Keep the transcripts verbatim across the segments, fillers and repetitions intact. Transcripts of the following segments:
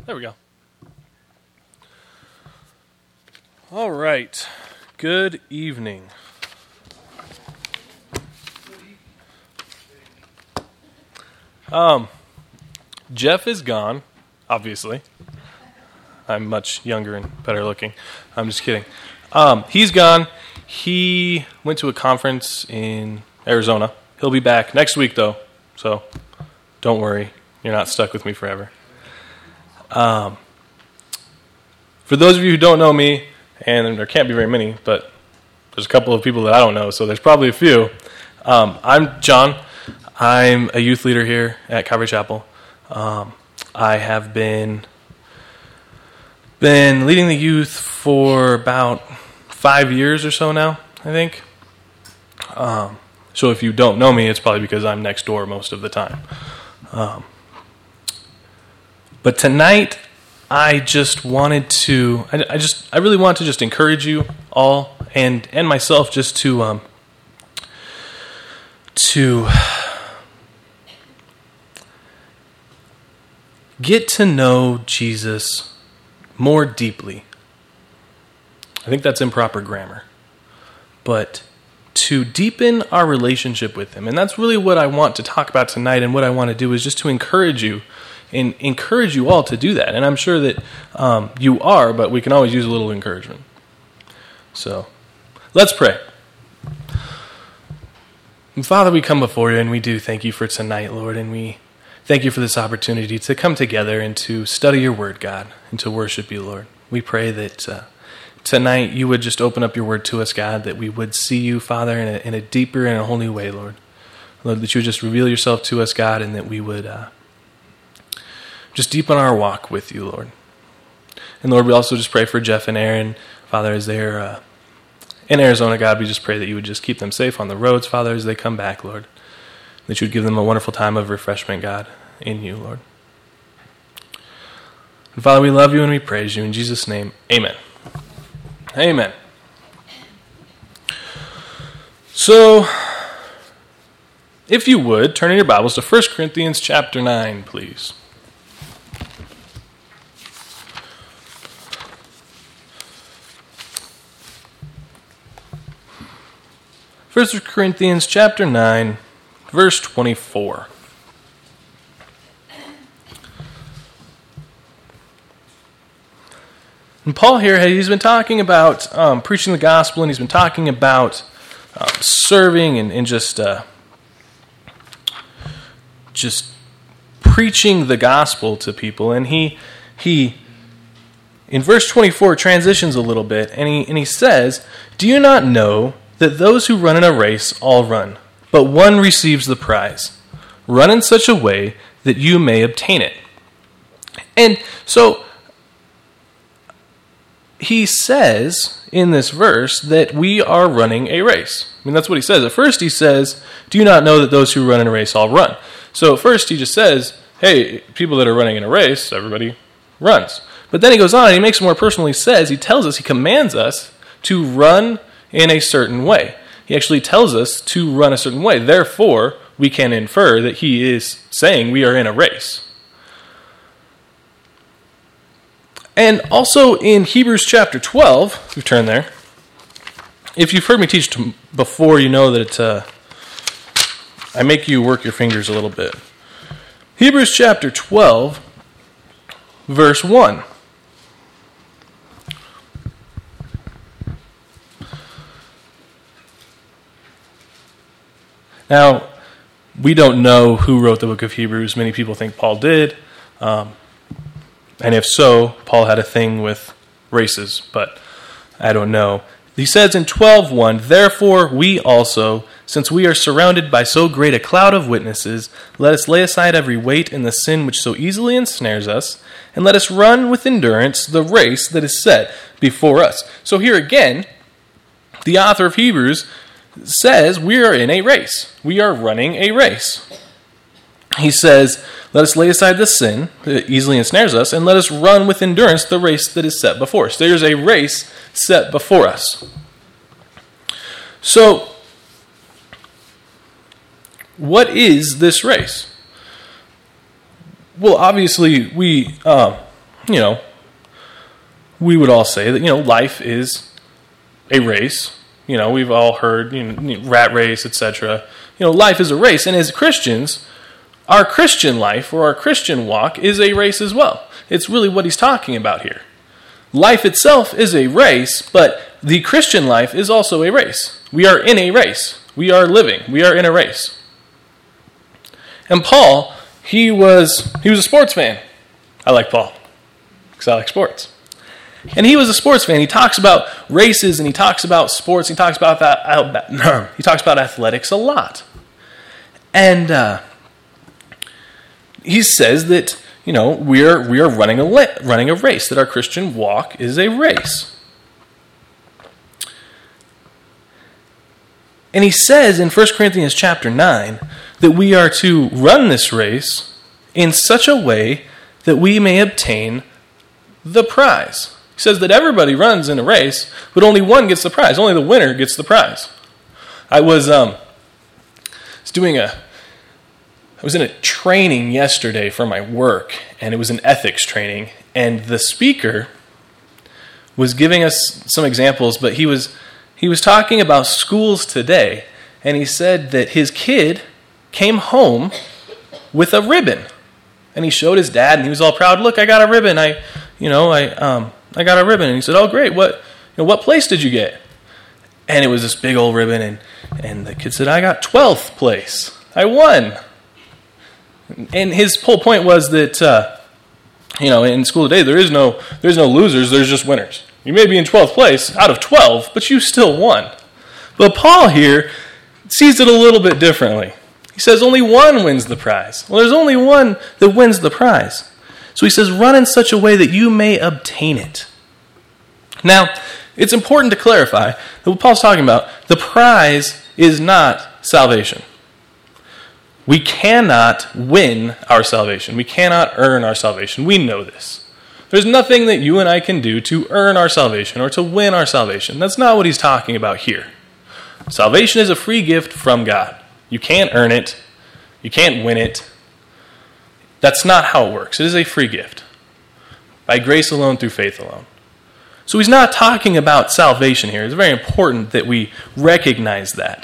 There we go. All right. Good evening. Um, Jeff is gone, obviously. I'm much younger and better looking. I'm just kidding. Um, he's gone. He went to a conference in Arizona. He'll be back next week, though, so don't worry. You're not stuck with me forever. Um, for those of you who don't know me, and there can't be very many, but there's a couple of people that I don't know, so there's probably a few. Um, I'm John. I'm a youth leader here at Calvary Chapel. Um, I have been been leading the youth for about five years or so now, I think. Um, so if you don't know me, it's probably because I'm next door most of the time. Um, but tonight, I just wanted to, I, I just, I really want to just encourage you all and, and myself just to, um, to get to know Jesus more deeply. I think that's improper grammar. But to deepen our relationship with him. And that's really what I want to talk about tonight, and what I want to do is just to encourage you and encourage you all to do that. And I'm sure that um, you are, but we can always use a little encouragement. So, let's pray. And Father, we come before you, and we do thank you for tonight, Lord, and we thank you for this opportunity to come together and to study your word, God, and to worship you, Lord. We pray that uh, tonight you would just open up your word to us, God, that we would see you, Father, in a, in a deeper and a whole new way, Lord. Lord, that you would just reveal yourself to us, God, and that we would uh, just deepen our walk with you, Lord. And Lord, we also just pray for Jeff and Aaron, Father, as they're uh, in Arizona, God. We just pray that you would just keep them safe on the roads, Father, as they come back, Lord. That you would give them a wonderful time of refreshment, God, in you, Lord. And Father, we love you and we praise you. In Jesus' name, amen. Amen. So, if you would, turn in your Bibles to First Corinthians chapter nine, please. First Corinthians chapter nine, verse twenty-four. And Paul here, he's been talking about um, preaching the gospel, and he's been talking about um, serving and, and just uh, just preaching the gospel to people. And he he in verse twenty-four transitions a little bit, and he and he says, "Do you not know that those who run in a race all run, but one receives the prize? Run in such a way that you may obtain it." And so he says in this verse that we are running a race. I mean, that's what he says. At first he says, "Do you not know that those who run in a race all run?" So at first he just says, hey, people that are running in a race, everybody runs. But then he goes on and he makes it more personal. He says, he tells us, he commands us to run in a certain way. He actually tells us to run a certain way. Therefore, we can infer that he is saying we are in a race. And also in Hebrews chapter twelve, if you turn there, if you've heard me teach before, you know that uh, I make you work your fingers a little bit. Hebrews chapter twelve, verse one. Now, we don't know who wrote the book of Hebrews. Many people think Paul did. Um, and if so, Paul had a thing with races, but I don't know. He says in twelve one, "Therefore we also, since we are surrounded by so great a cloud of witnesses, let us lay aside every weight and the sin which so easily ensnares us, and let us run with endurance the race that is set before us." So here again, the author of Hebrews says we are in a race. We are running a race. He says, let us lay aside the sin that easily ensnares us, and let us run with endurance the race that is set before us. There's a race set before us. So, what is this race? Well, obviously, we uh, you know, we would all say that, you know, life is a race. You know, we've all heard, you know, rat race, et cetera. You know, life is a race. And as Christians, our Christian life or our Christian walk is a race as well. It's really what he's talking about here. Life itself is a race, but the Christian life is also a race. We are in a race. We are living. We are in a race. And Paul, he was he was a sports fan. I like Paul because I like sports. And he was a sports fan. He talks about races and he talks about sports. He talks about that. He talks about athletics a lot. And uh, he says that, you know, we are we are running a running a race. That our Christian walk is a race. And he says in First Corinthians chapter nine that we are to run this race in such a way that we may obtain the prize. He says that everybody runs in a race, but only one gets the prize. Only the winner gets the prize. I was um, was doing a, I was in a training yesterday for my work, and it was an ethics training, and the speaker was giving us some examples, but he was he was talking about schools today, and he said that his kid came home with a ribbon, and he showed his dad, and he was all proud. Look, I got a ribbon. I, you know, I um, I got a ribbon, and he said, "Oh, great! What, you know, what place did you get?" And it was this big old ribbon, and and the kid said, "I got twelfth place. I won." And his whole point was that, uh, you know, in school today, there is no there's no losers. There's just winners. You may be in twelfth place out of twelve, but you still won. But Paul here sees it a little bit differently. He says only one wins the prize. Well, there's only one that wins the prize. So he says, run in such a way that you may obtain it. Now, it's important to clarify that what Paul's talking about, the prize is not salvation. We cannot win our salvation. We cannot earn our salvation. We know this. There's nothing that you and I can do to earn our salvation or to win our salvation. That's not what he's talking about here. Salvation is a free gift from God. You can't earn it. You can't win it. That's not how it works. It is a free gift. By grace alone, through faith alone. So he's not talking about salvation here. It's very important that we recognize that.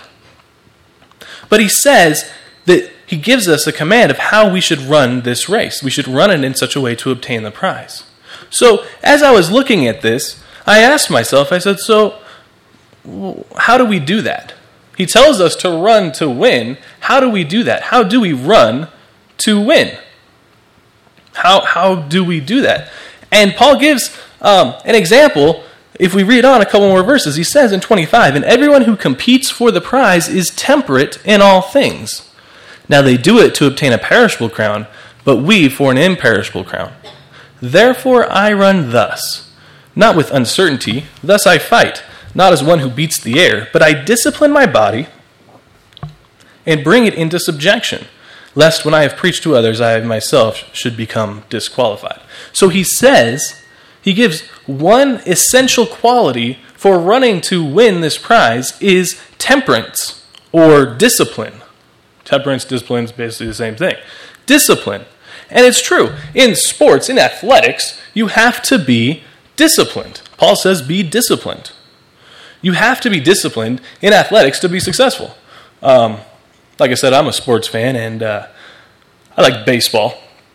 But he says that he gives us a command of how we should run this race. We should run it in such a way to obtain the prize. So as I was looking at this, I asked myself, I said, so how do we do that? He tells us to run to win. How do we do that? How do we run to win? How how do we do that? And Paul gives um, an example. If we read on a couple more verses, he says in twenty-five, and everyone who competes for the prize is temperate in all things. Now they do it to obtain a perishable crown, but we for an imperishable crown. Therefore I run thus, not with uncertainty, thus I fight, not as one who beats the air, but I discipline my body and bring it into subjection, lest when I have preached to others, I myself should become disqualified. So he says, he gives one essential quality for running to win this prize is temperance or discipline. Temperance, discipline is basically the same thing. Discipline. And it's true. In sports, in athletics, you have to be disciplined. Paul says be disciplined. You have to be disciplined in athletics to be successful. Um, like I said, I'm a sports fan, and uh, I like baseball.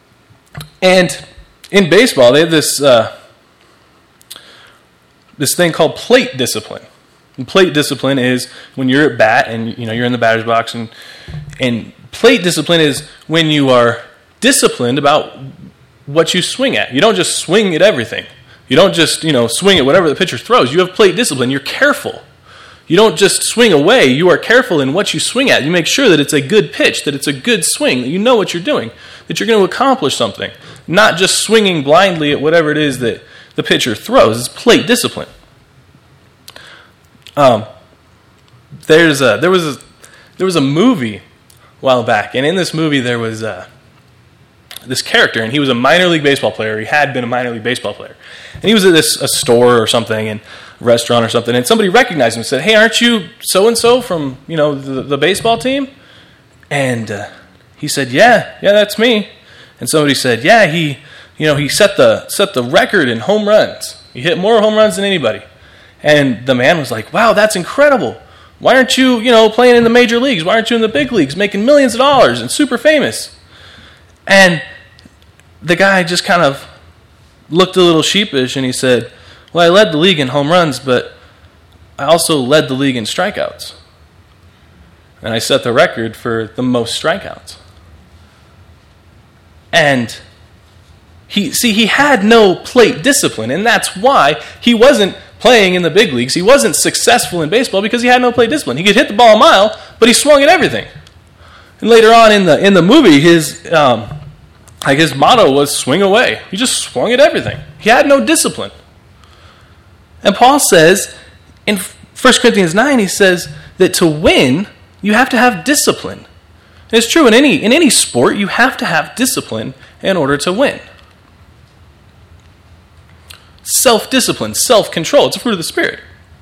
And in baseball, they have this uh, this thing called plate discipline. And plate discipline is when you're at bat and you know you're in the batter's box, and and plate discipline is when you are disciplined about what you swing at. You don't just swing at everything. You don't just, you know, swing at whatever the pitcher throws. You have plate discipline. You're careful. You don't just swing away. You are careful in what you swing at. You make sure that it's a good pitch, that it's a good swing, that you know what you're doing, that you're going to accomplish something. Not just swinging blindly at whatever it is that the pitcher throws. It's plate discipline. Um, there's a, there was a, there was a movie a while back, and in this movie there was a, this character, and he was a minor league baseball player. He had been a minor league baseball player. And he was at this a store or something, and a restaurant or something, and somebody recognized him and said, hey, aren't you so-and-so from, you know, the, the baseball team? And uh, he said, yeah, yeah, that's me. And somebody said, yeah, he you know, he set the set the record in home runs. He hit more home runs than anybody. And the man was like, wow, that's incredible. Why aren't you, you know, playing in the major leagues? Why aren't you in the big leagues making millions of dollars and super famous? And the guy just kind of looked a little sheepish and he said, well, I led the league in home runs, but I also led the league in strikeouts. And I set the record for the most strikeouts. And he, see, he had no plate discipline, and that's why he wasn't playing in the big leagues. He wasn't successful in baseball because he had no plate discipline. He could hit the ball a mile, but he swung at everything. And later on in the in the movie, his um, like his motto was swing away. He just swung at everything. He had no discipline. And Paul says in First Corinthians nine, he says that to win, you have to have discipline. And it's true in any in any sport, you have to have discipline in order to win. Self-discipline, self-control. It's a fruit of the Spirit.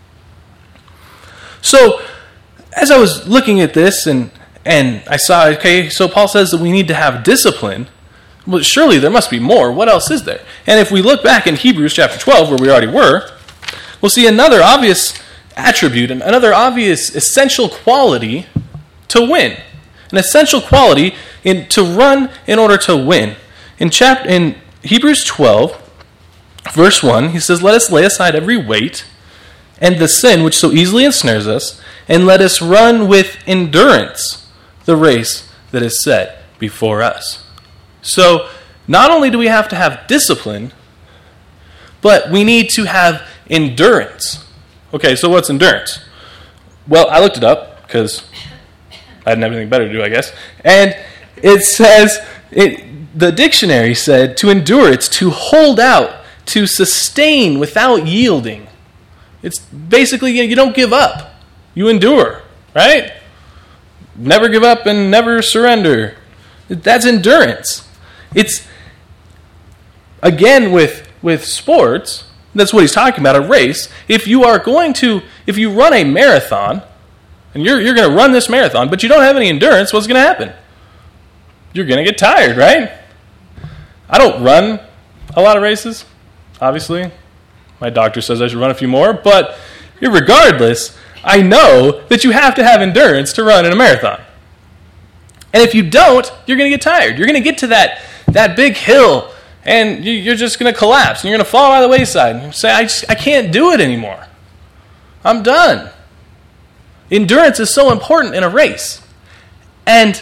So, as I was looking at this and and I saw, okay, so Paul says that we need to have discipline. Well, surely there must be more. What else is there? And if we look back in Hebrews chapter twelve, where we already were, we'll see another obvious attribute, another obvious essential quality to win. An essential quality in to run in order to win. In chapter in Hebrews twelve, verse one, he says, let us lay aside every weight and the sin which so easily ensnares us, and let us run with endurance the race that is set before us. So, not only do we have to have discipline, but we need to have endurance. Okay, so what's endurance? Well, I looked it up because I didn't have anything better to do, I guess. And it says, it, the dictionary said, to endure, it's to hold out, to sustain without yielding. It's basically, you don't give up. You endure, right? Never give up and never surrender. That's endurance. It's, again, with, with sports, that's what he's talking about, a race. If you are going to, if you run a marathon, and you're, you're going to run this marathon, but you don't have any endurance, what's going to happen? You're going to get tired, right? I don't run a lot of races, obviously. My doctor says I should run a few more, but regardless, I know that you have to have endurance to run in a marathon. And if you don't, you're going to get tired. You're going to get to that, that big hill, and you're just going to collapse, and you're going to fall by the wayside, and say, I, just, I can't do it anymore. I'm done. Endurance is so important in a race. And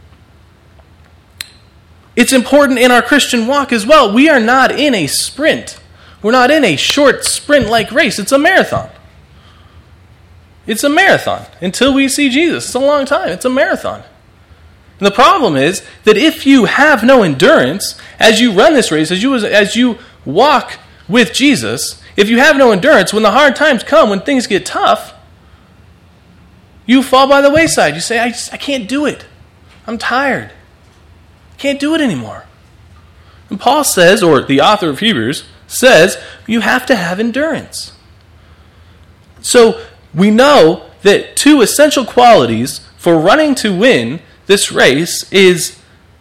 it's important in our Christian walk as well. We are not in a sprint. We're not in a short sprint-like race. It's a marathon. It's a marathon until we see Jesus. It's a long time. It's a marathon. And the problem is that if you have no endurance as you run this race, as you as you walk with Jesus, if you have no endurance, when the hard times come, when things get tough, you fall by the wayside. You say, I, just, I can't do it. I'm tired. Can't do it anymore. And Paul says, or the author of Hebrews says, you have to have endurance. So we know that two essential qualities for running to win this race is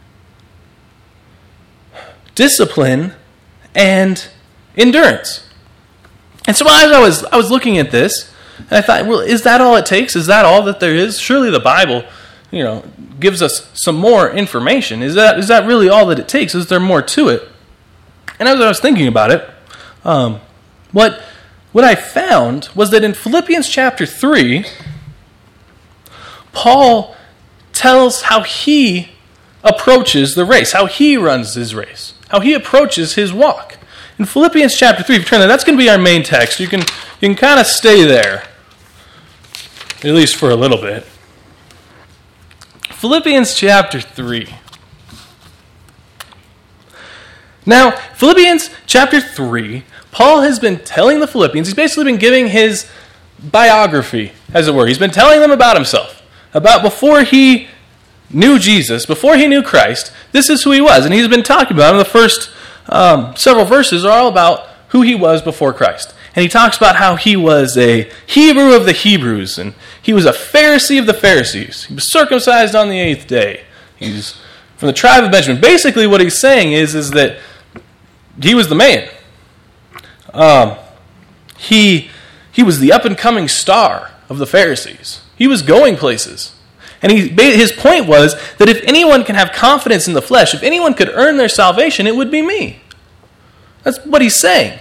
discipline and endurance. And so as I was I was looking at this, and I thought, well, is that all it takes? Is that all that there is? Surely the Bible, you know, gives us some more information. Is that is that really all that it takes? Is there more to it? And as I was thinking about it, um, what what I found was that in Philippians chapter three, Paul tells how he approaches the race, how he runs his race, how he approaches his walk. In Philippians chapter three, if you turn there, that's going to be our main text. You can you can kind of stay there, at least for a little bit. Philippians chapter three. Now, Philippians chapter three, Paul has been telling the Philippians, he's basically been giving his biography, as it were. He's been telling them about himself, about before he knew Jesus, before he knew Christ, this is who he was. And he's been talking about him. The first um, several verses are all about who he was before Christ. And he talks about how he was a Hebrew of the Hebrews, and he was a Pharisee of the Pharisees. He was circumcised on the eighth day. He's from the tribe of Benjamin. Basically what he's saying is, is that he was the man. Um, he, he was the up-and-coming star of the Pharisees. He was going places. And he, his point was that if anyone can have confidence in the flesh, if anyone could earn their salvation, it would be me. That's what he's saying.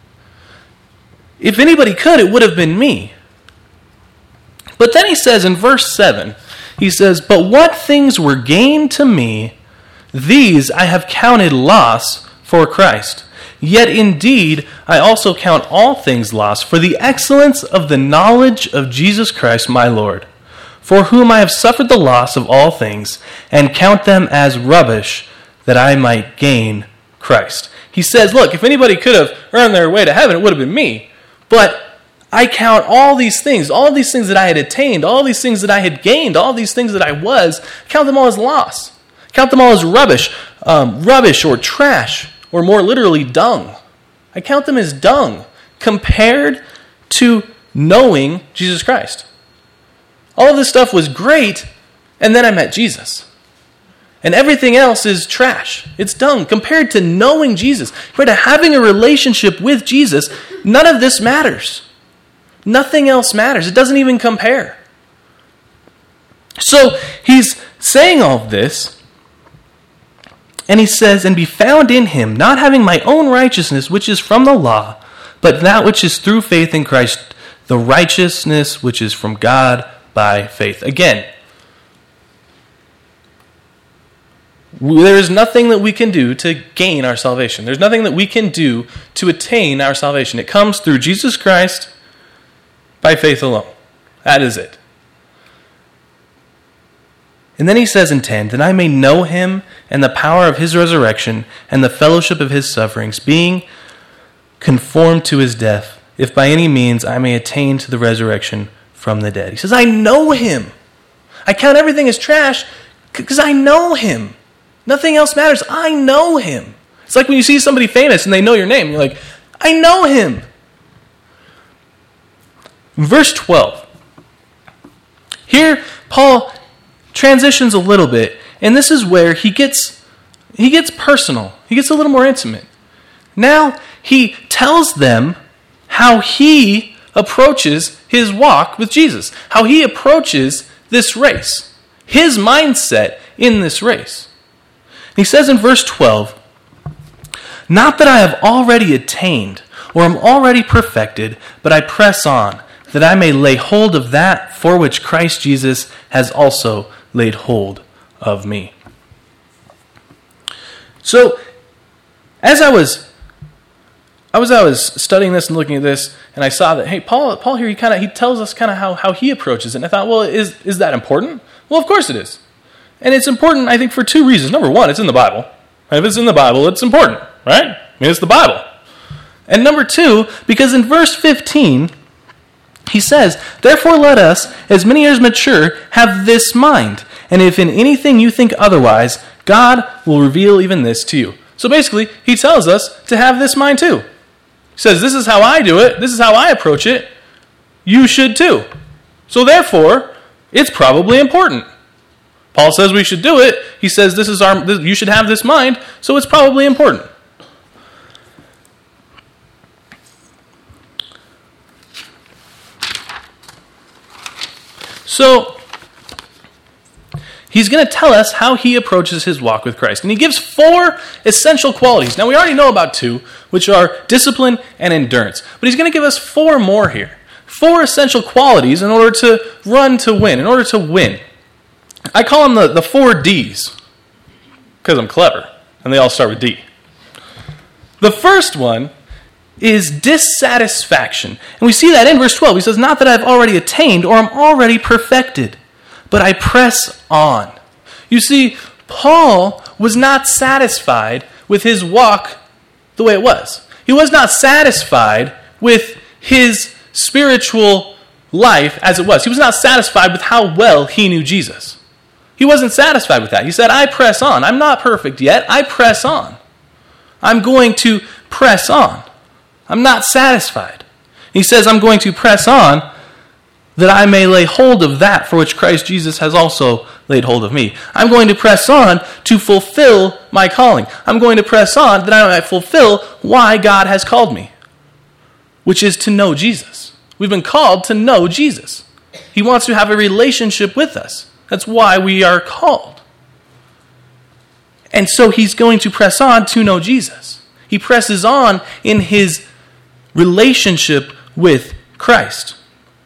If anybody could, it would have been me. But then he says in verse seven, he says, "But what things were gained to me, these I have counted loss for Christ. Yet indeed I also count all things loss for the excellence of the knowledge of Jesus Christ my Lord, for whom I have suffered the loss of all things, and count them as rubbish, that I might gain Christ." He says, look, if anybody could have earned their way to heaven, it would have been me. But I count all these things, all these things that I had attained, all these things that I had gained, all these things that I was, count them all as loss. Count them all as rubbish, um, rubbish or trash, or more literally, dung. I count them as dung compared to knowing Jesus Christ. All of this stuff was great, and then I met Jesus. And everything else is trash. It's dung. Compared to knowing Jesus, compared to having a relationship with Jesus, none of this matters. Nothing else matters. It doesn't even compare. So he's saying all of this, and he says, "And be found in him, not having my own righteousness, which is from the law, but that which is through faith in Christ, the righteousness which is from God by faith." Again, there is nothing that we can do to gain our salvation. There's nothing that we can do to attain our salvation. It comes through Jesus Christ by faith alone. That is it. And then he says in ten, "That I may know him and the power of his resurrection and the fellowship of his sufferings, being conformed to his death, if by any means I may attain to the resurrection from the dead." He says, I know him. I count everything as trash because I know him. Nothing else matters. I know him. It's like when you see somebody famous and they know your name. You're like, I know him. Verse twelve. Here, Paul transitions a little bit, and this is where he gets he gets personal. He gets a little more intimate. Now, he tells them how he approaches his walk with Jesus, how he approaches this race, his mindset in this race. He says in verse twelve, "Not that I have already attained or am already perfected, but I press on, that I may lay hold of that for which Christ Jesus has also laid hold of me." So, as I was, I was, I was studying this and looking at this, and I saw that, hey, Paul, Paul here, he kind of he tells us kind of how, how he approaches it. And I thought, well, is is that important? Well, of course it is. And it's important, I think, for two reasons. Number one, it's in the Bible. If it's in the Bible, it's important, right? I mean, it's the Bible. And number two, because in verse fifteen, he says, "Therefore let us, as many as mature, have this mind. And if in anything you think otherwise, God will reveal even this to you." So basically, he tells us to have this mind too. He says, this is how I do it. This is how I approach it. You should too. So therefore, it's probably important. Paul says we should do it. He says this is our. This, you should have this mind, so it's probably important. So he's going to tell us how he approaches his walk with Christ, and he gives four essential qualities. Now we already know about two, which are discipline and endurance, but he's going to give us four more here. Four essential qualities in order to run to win, in order to win. I call them the, the four D's, because I'm clever, and they all start with D. The first one is dissatisfaction. And we see that in verse twelve. He says, "Not that I've already attained or am already perfected, but I press on." You see, Paul was not satisfied with his walk the way it was. He was not satisfied with his spiritual life as it was. He was not satisfied with how well he knew Jesus. He wasn't satisfied with that. He said, I press on. I'm not perfect yet. I press on. I'm going to press on. I'm not satisfied. He says, I'm going to press on that I may lay hold of that for which Christ Jesus has also laid hold of me. I'm going to press on to fulfill my calling. I'm going to press on that I might fulfill why God has called me, which is to know Jesus. We've been called to know Jesus. He wants to have a relationship with us. That's why we are called. And so he's going to press on to know Jesus. He presses on in his relationship with Christ.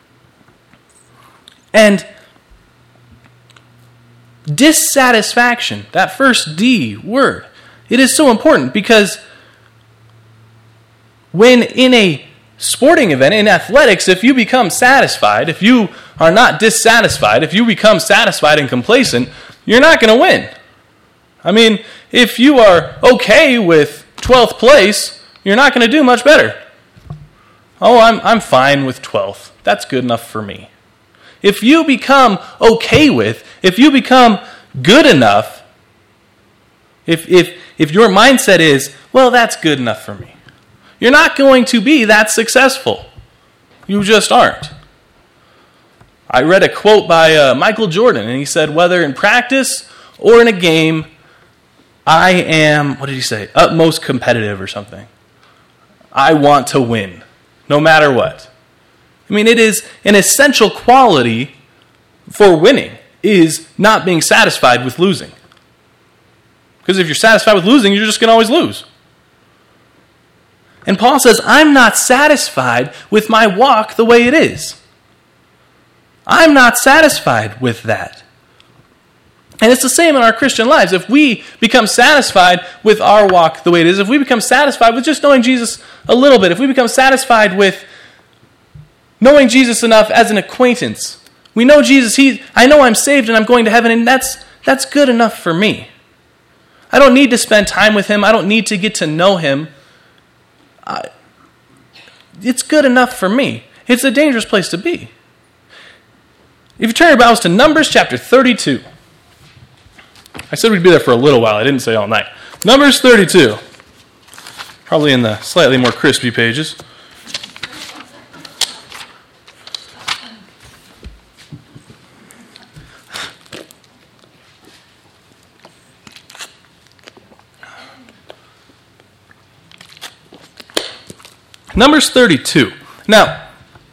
And dissatisfaction, that first D word, it is so important because when in a sporting event, in athletics, if you become satisfied, if you are not dissatisfied, if you become satisfied and complacent, you're not going to win. I mean, if you are okay with twelfth place, you're not going to do much better. Oh, I'm I'm fine with twelfth. That's good enough for me. If you become okay with, if you become good enough, if if if your mindset is, well, that's good enough for me, you're not going to be that successful. You just aren't. I read a quote by uh, Michael Jordan, and he said, whether in practice or in a game, I am, what did he say, utmost competitive or something. I want to win, no matter what. I mean, it is an essential quality for winning, is not being satisfied with losing. Because if you're satisfied with losing, you're just going to always lose. And Paul says, I'm not satisfied with my walk the way it is. I'm not satisfied with that. And it's the same in our Christian lives. If we become satisfied with our walk the way it is, if we become satisfied with just knowing Jesus a little bit, if we become satisfied with knowing Jesus enough as an acquaintance, we know Jesus, he, I know I'm saved and I'm going to heaven, and that's that's good enough for me. I don't need to spend time with him. I don't need to get to know him. I, it's good enough for me. It's a dangerous place to be. If you turn your Bibles to Numbers chapter thirty-two. I said we'd be there for a little while. I didn't say all night. Numbers thirty-two. Probably in the slightly more crispy pages. Numbers thirty-two. Now,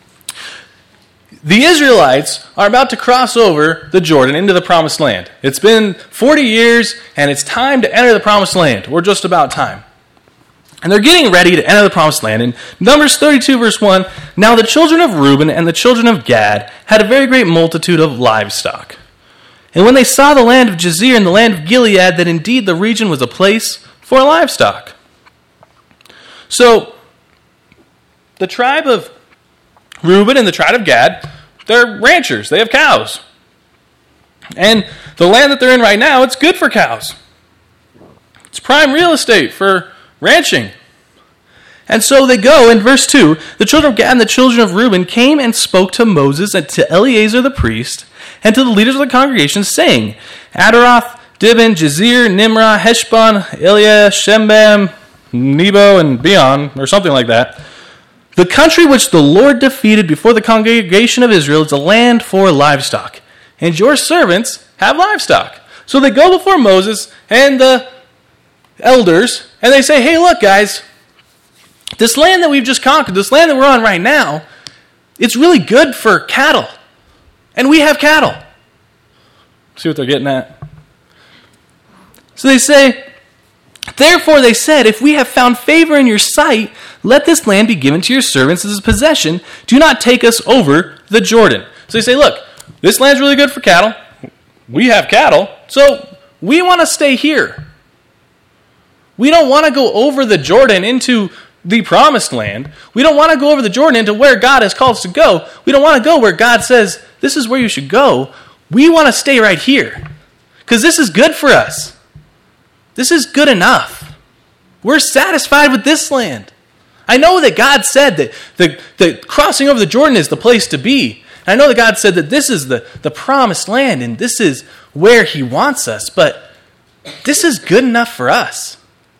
the Israelites are about to cross over the Jordan into the Promised Land. It's been forty years, and it's time to enter the Promised Land, or just about time. And they're getting ready to enter the Promised Land. In Numbers thirty-two, verse one, now the children of Reuben and the children of Gad had a very great multitude of livestock. And when they saw the land of Jazer and the land of Gilead, that indeed the region was a place for livestock. So, the tribe of Reuben and the tribe of Gad, they're ranchers. They have cows. And the land that they're in right now, it's good for cows. It's prime real estate for ranching. And so they go, in verse two, the children of Gad and the children of Reuben came and spoke to Moses and to Eleazar the priest and to the leaders of the congregation, saying, Adaroth, Dibon, Jazer, Nimrah, Heshbon, Eliah, Shembam, Nebo, and Beon, or something like that. The country which the Lord defeated before the congregation of Israel is a land for livestock, and your servants have livestock. So they go before Moses and the elders, and they say, hey, look, guys, this land that we've just conquered, this land that we're on right now, it's really good for cattle, and we have cattle. See what they're getting at? So they say, therefore they said, if we have found favor in your sight, let this land be given to your servants as a possession. Do not take us over the Jordan. So they say, look, this land's really good for cattle. We have cattle, so we want to stay here. We don't want to go over the Jordan into the promised land. We don't want to go over the Jordan into where God has called us to go. We don't want to go where God says, this is where you should go. We want to stay right here because this is good for us. This is good enough. We're satisfied with this land. I know that God said that the, the crossing over the Jordan is the place to be. I know that God said that this is the, the promised land and this is where he wants us, but this is good enough for us.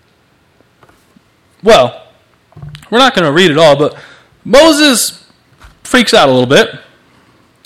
Well, we're not going to read it all, but Moses freaks out a little bit.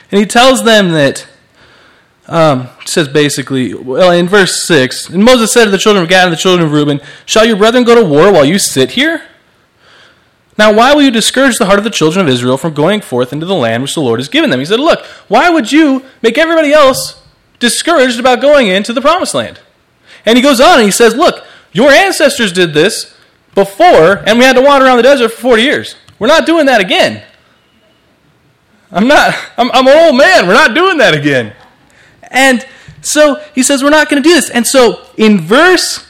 And he tells them that, um, it says basically, well, in verse six, and Moses said to the children of Gad and the children of Reuben, shall your brethren go to war while you sit here? Now, why will you discourage the heart of the children of Israel from going forth into the land which the Lord has given them? He said, look, why would you make everybody else discouraged about going into the promised land? And he goes on and he says, look, your ancestors did this before, and we had to wander around the desert for forty years. We're not doing that again. I'm not, I'm, I'm an old man. We're not doing that again. And so he says, we're not going to do this. And so in verse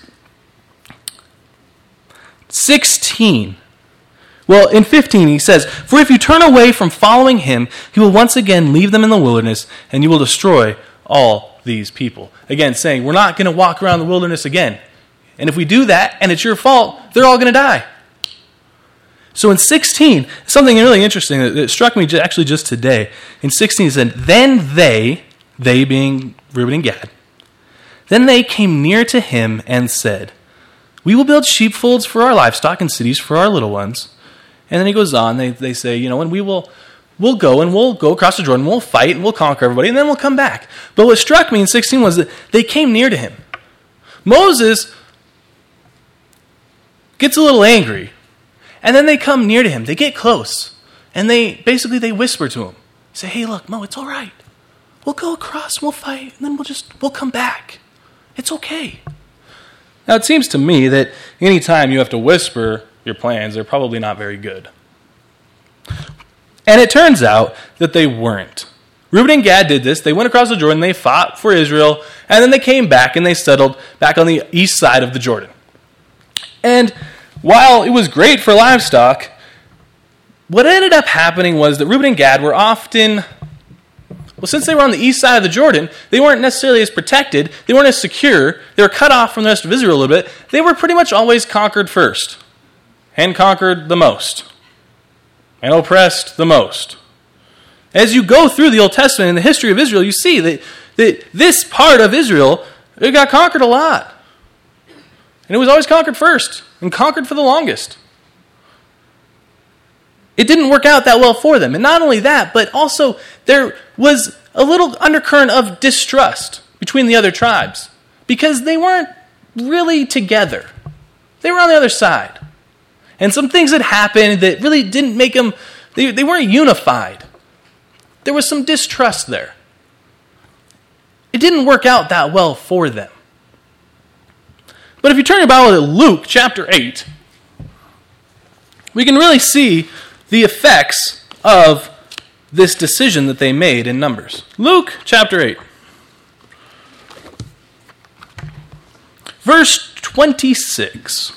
sixteen, well, in fifteen, he says, for if you turn away from following him, he will once again leave them in the wilderness, and you will destroy all these people. Again, saying, we're not going to walk around the wilderness again. And if we do that, and it's your fault, they're all going to die. So in sixteen, something really interesting that, that struck me actually just today. In sixteen, it said, then they, they being Reuben and Gad, then they came near to him and said, we will build sheepfolds for our livestock and cities for our little ones. And then he goes on, they, they say, you know, and we will we'll go and we'll go across the Jordan, we'll fight and we'll conquer everybody, and then we'll come back. But what struck me in sixteen was that they came near to him. Moses gets a little angry. And then they come near to him. They get close. And they basically they whisper to him. Say, hey, look, Mo, it's all right. We'll go across, we'll fight, and then we'll just, we'll come back. It's okay. Now, it seems to me that any time you have to whisper your plans, they're probably not very good. And it turns out that they weren't. Reuben and Gad did this. They went across the Jordan, they fought for Israel, and then they came back and they settled back on the east side of the Jordan. And while it was great for livestock, what ended up happening was that Reuben and Gad were often, well, since they were on the east side of the Jordan, they weren't necessarily as protected, they weren't as secure, they were cut off from the rest of Israel a little bit. They were pretty much always conquered first, and conquered the most, and oppressed the most. As you go through the Old Testament and the history of Israel, you see that, that this part of Israel, it got conquered a lot. And it was always conquered first, and conquered for the longest. It didn't work out that well for them. And not only that, but also there was a little undercurrent of distrust between the other tribes, because they weren't really together. They were on the other side. And some things had happened that really didn't make them, they, they weren't unified. There was some distrust there. It didn't work out that well for them. But if you turn your Bible to Luke chapter eight, we can really see the effects of this decision that they made in Numbers. Luke chapter eight. Verse twenty-six.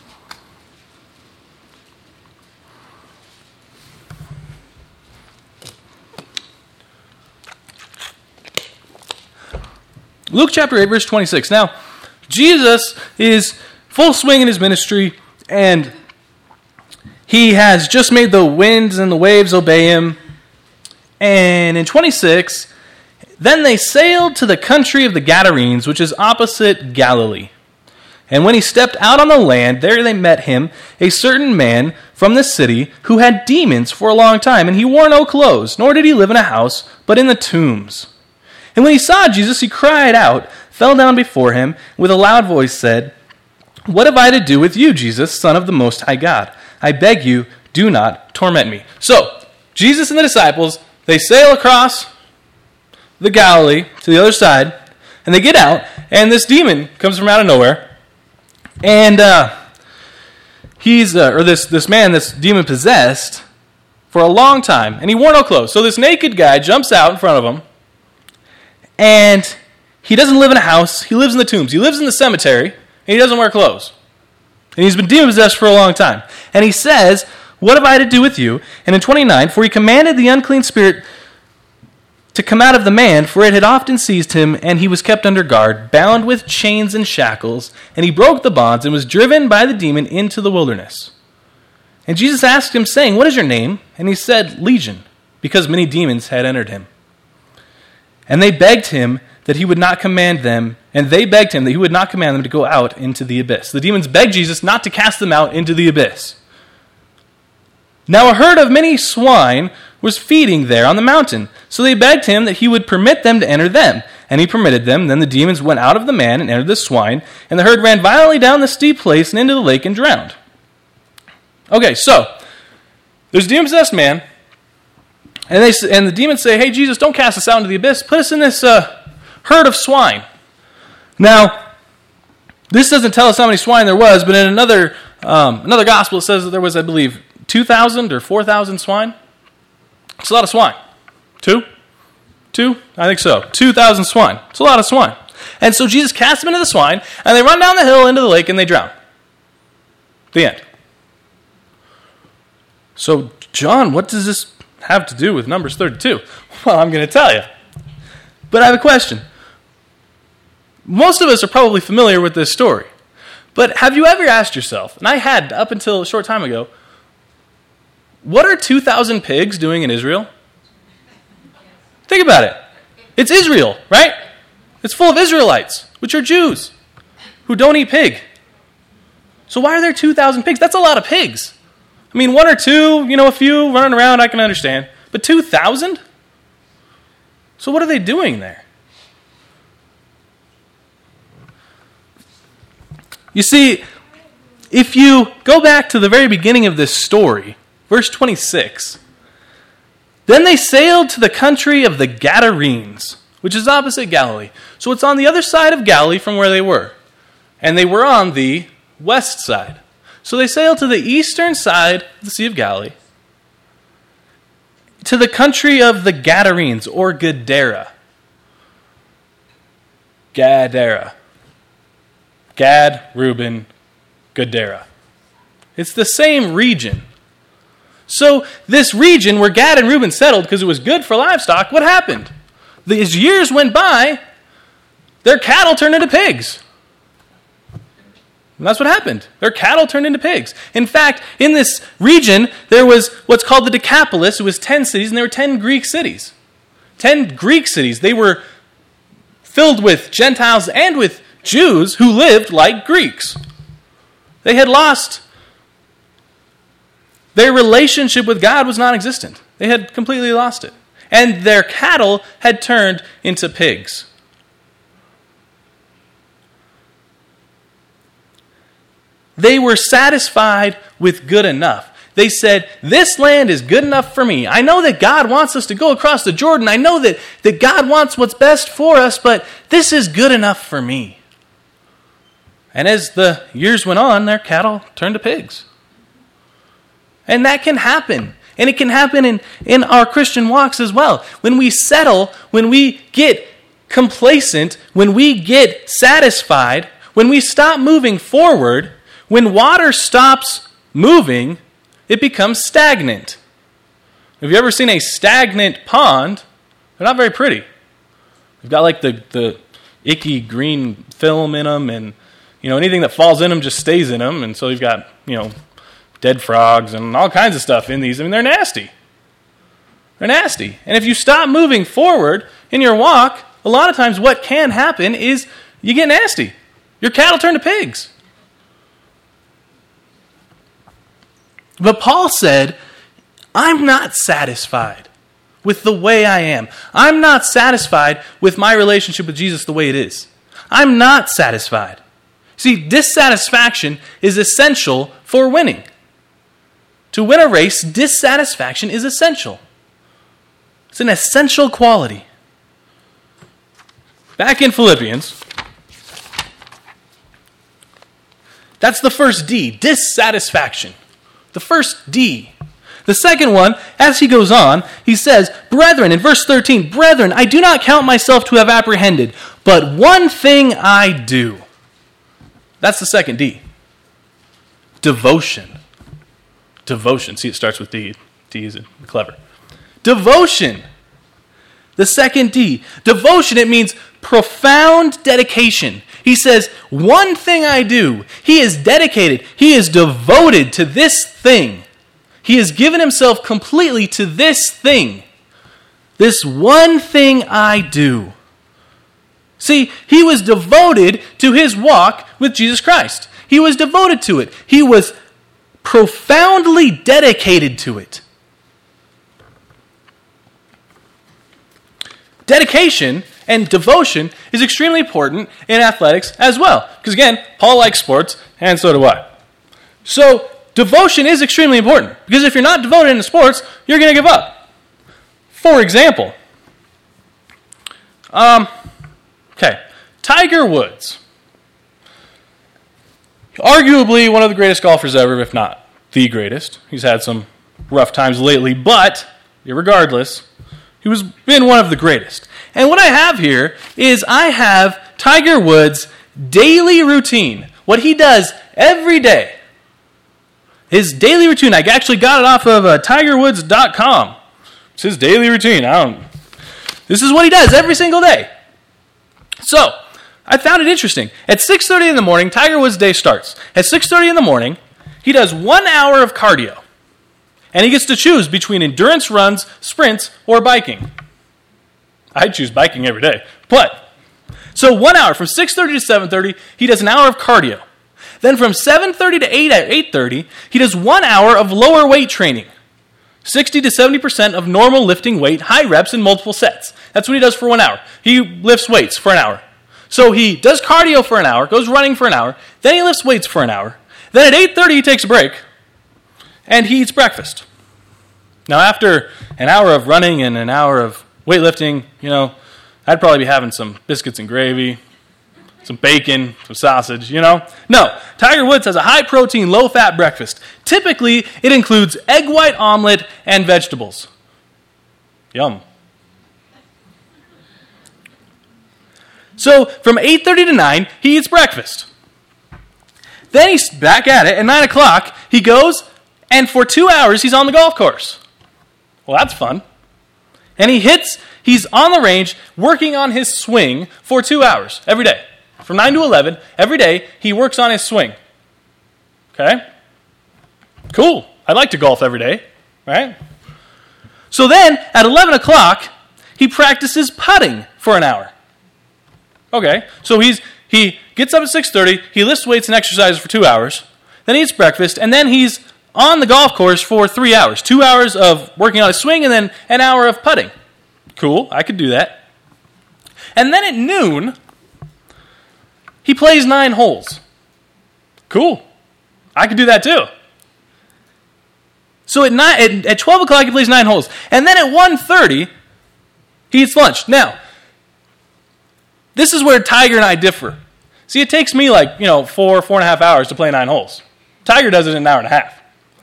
Luke chapter eight, verse twenty-six. Now, Jesus is full swing in his ministry, and he has just made the winds and the waves obey him. And in twenty-six, then they sailed to the country of the Gadarenes, which is opposite Galilee. And when he stepped out on the land, there they met him, a certain man from the city who had demons for a long time, and he wore no clothes, nor did he live in a house, but in the tombs. And when he saw Jesus, he cried out, fell down before him, with a loud voice said, what have I to do with you, Jesus, Son of the Most High God? I beg you, do not torment me. So, Jesus and the disciples, they sail across the Galilee to the other side, and they get out, and this demon comes from out of nowhere, and uh, he's, uh, or this, this man, this demon possessed, for a long time, and he wore no clothes. So this naked guy jumps out in front of him, and he doesn't live in a house. He lives in the tombs. He lives in the cemetery, and he doesn't wear clothes. And he's been demon-possessed for a long time. And he says, what have I to do with you? And in twenty-nine, for he commanded the unclean spirit to come out of the man, for it had often seized him, and he was kept under guard, bound with chains and shackles. And he broke the bonds and was driven by the demon into the wilderness. And Jesus asked him, saying, what is your name? And he said, Legion, because many demons had entered him. And they begged him that he would not command them, and they begged him that he would not command them to go out into the abyss. The demons begged Jesus not to cast them out into the abyss. Now a herd of many swine was feeding there on the mountain. So they begged him that he would permit them to enter them. And he permitted them. Then the demons went out of the man and entered the swine. And the herd ran violently down the steep place and into the lake and drowned. Okay, so there's a demon-possessed man. And they and the demons say, hey, Jesus, don't cast us out into the abyss. Put us in this uh, herd of swine. Now, this doesn't tell us how many swine there was, but in another um, another gospel it says that there was, I believe, two thousand or four thousand swine. It's a lot of swine. Two? Two? I think so. two thousand swine. It's a lot of swine. And so Jesus casts them into the swine, and they run down the hill into the lake, and they drown. The end. So, John, what does this have to do with Numbers thirty-two? Well, I'm going to tell you. But I have a question. Most of us are probably familiar with this story. But have you ever asked yourself, and I had up until a short time ago, what are two thousand pigs doing in Israel? Think about it. It's Israel, right? It's full of Israelites, which are Jews, who don't eat pig. So why are there two thousand pigs? That's a lot of pigs. I mean, one or two, you know, a few running around, I can understand. But two thousand? So what are they doing there? You see, if you go back to the very beginning of this story, verse twenty-six, then they sailed to the country of the Gadarenes, which is opposite Galilee. So it's on the other side of Galilee from where they were. And they were on the west side. So they sailed to the eastern side of the Sea of Galilee, to the country of the Gadarenes, or Gadara. Gadara. Gad, Reuben, Gadara. It's the same region. So this region where Gad and Reuben settled because it was good for livestock, what happened? As years went by, their cattle turned into pigs. And that's what happened. Their cattle turned into pigs. In fact, in this region, there was what's called the Decapolis. It was ten cities, and there were ten Greek cities. Ten Greek cities. They were filled with Gentiles and with Jews who lived like Greeks. They had lost. Their relationship with God was non-existent. They had completely lost it. And their cattle had turned into pigs. They were satisfied with good enough. They said, this land is good enough for me. I know that God wants us to go across the Jordan. I know that, that God wants what's best for us, but this is good enough for me. And as the years went on, their cattle turned to pigs. And that can happen. And it can happen in, in our Christian walks as well. When we settle, when we get complacent, when we get satisfied, when we stop moving forward, when water stops moving, it becomes stagnant. Have you ever seen a stagnant pond? They're not very pretty. They've got like the, the icky green film in them, and you know anything that falls in them just stays in them, and so you've got you know dead frogs and all kinds of stuff in these. I mean, they're nasty. They're nasty. And if you stop moving forward in your walk, a lot of times what can happen is you get nasty. Your cattle turn to pigs. But Paul said, I'm not satisfied with the way I am. I'm not satisfied with my relationship with Jesus the way it is. I'm not satisfied. See, dissatisfaction is essential for winning. To win a race, dissatisfaction is essential. It's an essential quality. Back in Philippians, that's the first D, dissatisfaction. The first D. The second one, as he goes on, he says, Brethren, in verse thirteen, Brethren, I do not count myself to have apprehended, but one thing I do. That's the second D. Devotion. Devotion. See, it starts with D. D is clever. Devotion. The second D. Devotion, it means profound dedication. He says, one thing I do. He is dedicated. He is devoted to this thing. He has given himself completely to this thing. This one thing I do. See, he was devoted to his walk with Jesus Christ. He was devoted to it. He was profoundly dedicated to it. dedication and devotion is extremely important in athletics as well. Because again, Paul likes sports, and so do I. So devotion is extremely important. Because if you're not devoted in sports, you're going to give up. For example, um, okay, Tiger Woods. Arguably one of the greatest golfers ever, if not the greatest. He's had some rough times lately, but irregardless, he was been one of the greatest. And what I have here is I have Tiger Woods' daily routine. What he does every day. His daily routine. I actually got it off of uh, tiger woods dot com. It's his daily routine. I don't. This is what he does every single day. So, I found it interesting. At six thirty in the morning, Tiger Woods' day starts. At six thirty in the morning, he does one hour of cardio. And he gets to choose between endurance runs, sprints, or biking. I choose biking every day. But, so one hour, from six thirty to seven thirty, he does an hour of cardio. Then from seven thirty to eight thirty, he does one hour of lower weight training. sixty to seventy percent of normal lifting weight, high reps in multiple sets. That's what he does for one hour. He lifts weights for an hour. So he does cardio for an hour, goes running for an hour, then he lifts weights for an hour. Then at eight thirty he takes a break, and he eats breakfast. Now after an hour of running and an hour of weightlifting, you know, I'd probably be having some biscuits and gravy, some bacon, some sausage, you know. No, Tiger Woods has a high-protein, low-fat breakfast. Typically, it includes egg white omelet and vegetables. Yum. So from eight thirty to nine, he eats breakfast. Then he's back at it. At nine o'clock, he goes, and for two hours, he's on the golf course. Well, that's fun. And he hits, he's on the range, working on his swing for two hours every day. From nine to eleven, every day, he works on his swing. Okay? Cool. I like to golf every day, right? So then, at eleven o'clock, he practices putting for an hour. Okay, so he's he gets up at six thirty, he lifts weights and exercises for two hours, then he eats breakfast, and then he's on the golf course for three hours. Two hours of working on his swing, and then an hour of putting. Cool, I could do that. And then at noon, he plays nine holes. Cool, I could do that too. So at, nine, at, at twelve o'clock, he plays nine holes. And then at one thirty, he eats lunch. Now, this is where Tiger and I differ. See, it takes me like, you know, four, four and a half hours to play nine holes. Tiger does it in an hour and a half.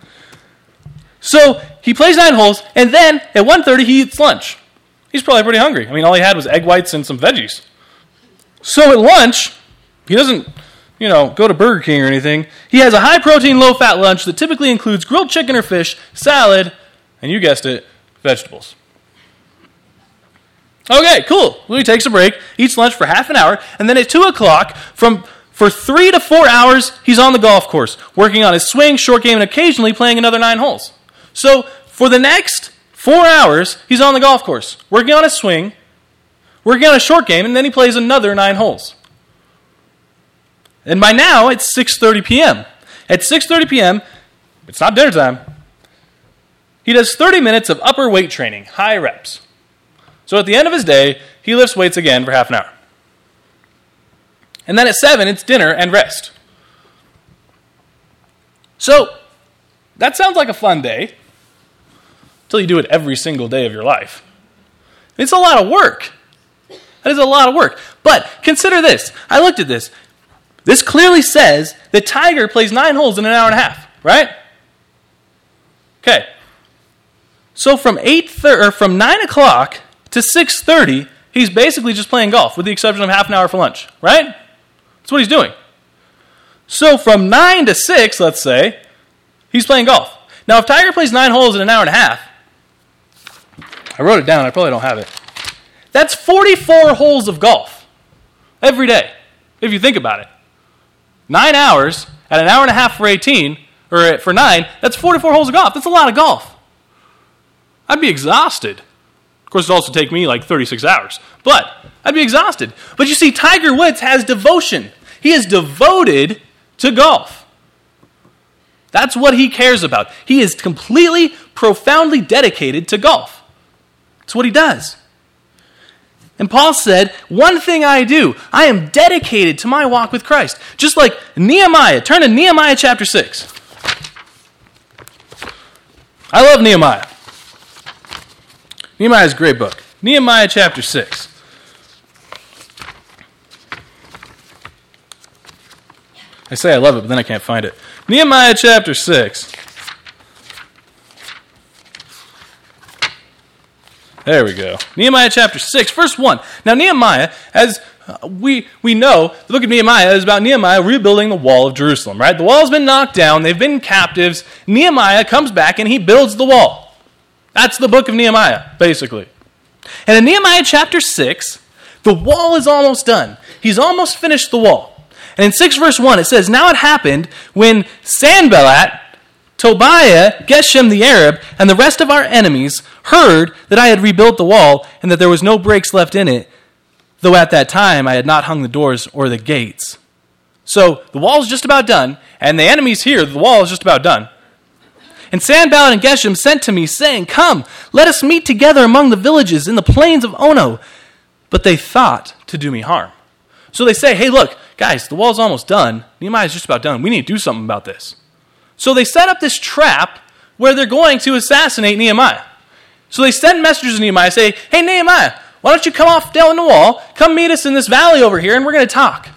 So he plays nine holes, and then at one thirty, he eats lunch. He's probably pretty hungry. I mean, all he had was egg whites and some veggies. So at lunch, he doesn't, you know, go to Burger King or anything. He has a high-protein, low-fat lunch that typically includes grilled chicken or fish, salad, and you guessed it, vegetables. Okay, cool. Well, he takes a break, eats lunch for half an hour, and then at two o'clock, from for three to four hours, he's on the golf course, working on his swing, short game, and occasionally playing another nine holes. So for the next four hours, he's on the golf course, working on his swing, working on a short game, and then he plays another nine holes. And by now, it's six thirty p.m. At six thirty p.m., it's not dinner time, he does thirty minutes of upper weight training, high reps. So at the end of his day, he lifts weights again for half an hour. And then at seven, it's dinner and rest. So, that sounds like a fun day, until you do it every single day of your life. It's a lot of work. That is a lot of work. But consider this. I looked at this. This clearly says that Tiger plays nine holes in an hour and a half, right? Okay. So from eight thirty or from nine o'clock to six thirty, he's basically just playing golf, with the exception of half an hour for lunch, right? That's what he's doing. So from nine to six, let's say, he's playing golf. Now, if Tiger plays nine holes in an hour and a half, I wrote it down, I probably don't have it. That's forty-four holes of golf every day, if you think about it. Nine hours at an hour and a half for eighteen, or for nine, that's forty-four holes of golf. That's a lot of golf. I'd be exhausted. Of course, it'd also take me like thirty-six hours. But I'd be exhausted. But you see, Tiger Woods has devotion. He is devoted to golf. That's what he cares about. He is completely, profoundly dedicated to golf. That's what he does. And Paul said, one thing I do, I am dedicated to my walk with Christ. Just like Nehemiah. Turn to Nehemiah chapter six. I love Nehemiah. Nehemiah is a great book. Nehemiah chapter six. I say I love it, but then I can't find it. Nehemiah chapter six. There we go. Nehemiah chapter six, verse one. Now Nehemiah, as we we know, the book of Nehemiah is about Nehemiah rebuilding the wall of Jerusalem, right? The wall's been knocked down. They've been captives. Nehemiah comes back and he builds the wall. That's the book of Nehemiah, basically. And in Nehemiah chapter six, the wall is almost done. He's almost finished the wall. And in six verse one, it says, now it happened when Sanballat, Tobiah, Geshem the Arab, and the rest of our enemies heard that I had rebuilt the wall and that there was no breaks left in it, though at that time I had not hung the doors or the gates. So the wall is just about done, and the enemies hear the wall is just about done. And Sanballat and Geshem sent to me, saying, come, let us meet together among the villages in the plains of Ono. But they thought to do me harm. So they say, hey, look, guys, the wall's almost done. Nehemiah's just about done. We need to do something about this. So they set up this trap where they're going to assassinate Nehemiah. So they send messengers to Nehemiah, say, hey, Nehemiah, why don't you come off down the wall, come meet us in this valley over here, and we're going to talk.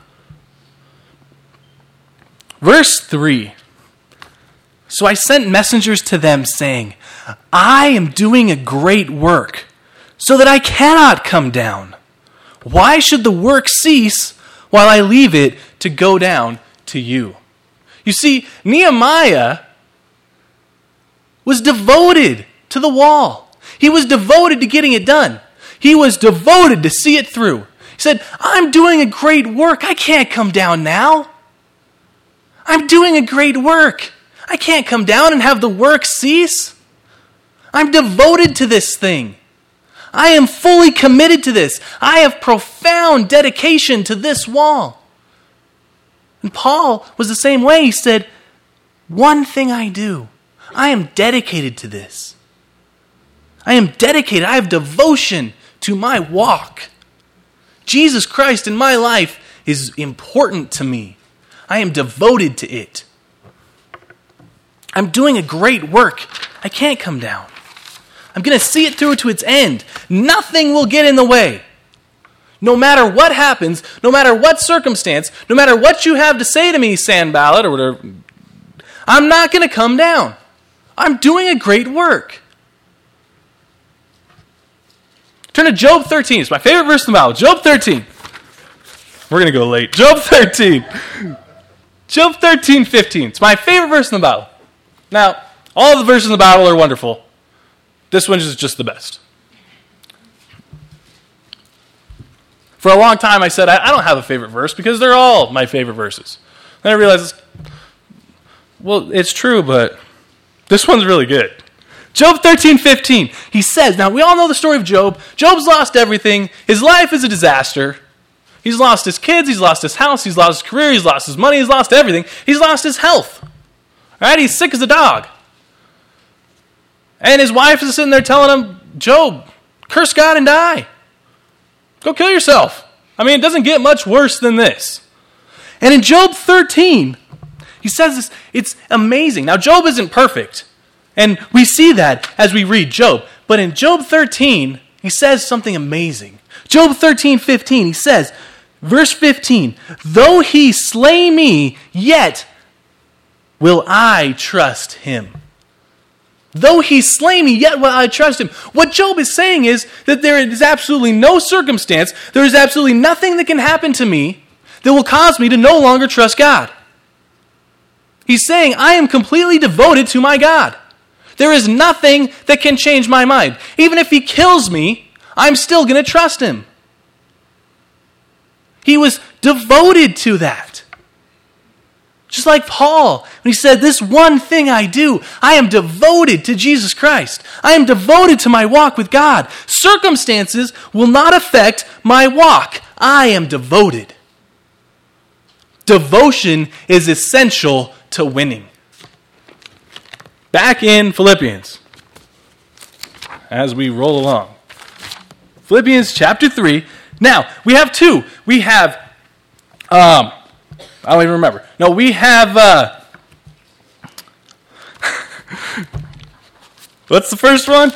Verse three. So I sent messengers to them, saying, I am doing a great work, so that I cannot come down. Why should the work cease while I leave it to go down to you? You see, Nehemiah was devoted to the wall. He was devoted to getting it done. He was devoted to see it through. He said, I'm doing a great work. I can't come down now. I'm doing a great work. I can't come down and have the work cease. I'm devoted to this thing. I am fully committed to this. I have profound dedication to this wall. And Paul was the same way. He said, one thing I do, I am dedicated to this. I am dedicated. I have devotion to my walk. Jesus Christ in my life is important to me. I am devoted to it. I'm doing a great work. I can't come down. I'm going to see it through to its end. Nothing will get in the way. No matter what happens, no matter what circumstance, no matter what you have to say to me, Sanballat, or whatever, I'm not going to come down. I'm doing a great work. Turn to Job thirteen. It's my favorite verse in the Bible. Job thirteen. We're going to go late. Job thirteen. Job thirteen, fifteen. It's my favorite verse in the Bible. Now, all the verses in the Bible are wonderful. This one is just the best. For a long time, I said, I, I don't have a favorite verse because they're all my favorite verses. Then I realized, well, it's true, but this one's really good. Job thirteen, fifteen. He says, now we all know the story of Job. Job's lost everything. His life is a disaster. He's lost his kids. He's lost his house. He's lost his career. He's lost his money. He's lost everything. He's lost his health. All right? He's sick as a dog. And his wife is sitting there telling him, Job, curse God and die. Go kill yourself. I mean, it doesn't get much worse than this. And in Job thirteen, he says this, it's amazing. Now, Job isn't perfect. And we see that as we read Job. But in Job thirteen, he says something amazing. Job thirteen, fifteen, he says, verse fifteen, though he slay me, yet will I trust him. Though he slay me, yet will I trust him. What Job is saying is that there is absolutely no circumstance, there is absolutely nothing that can happen to me that will cause me to no longer trust God. He's saying, I am completely devoted to my God. There is nothing that can change my mind. Even if he kills me, I'm still going to trust him. He was devoted to that. Just like Paul, when he said, this one thing I do, I am devoted to Jesus Christ. I am devoted to my walk with God. Circumstances will not affect my walk. I am devoted. Devotion is essential to winning. Back in Philippians, as we roll along. Philippians chapter three. Now, we have two. We have, um, I don't even remember. No, we have, uh, what's the first one?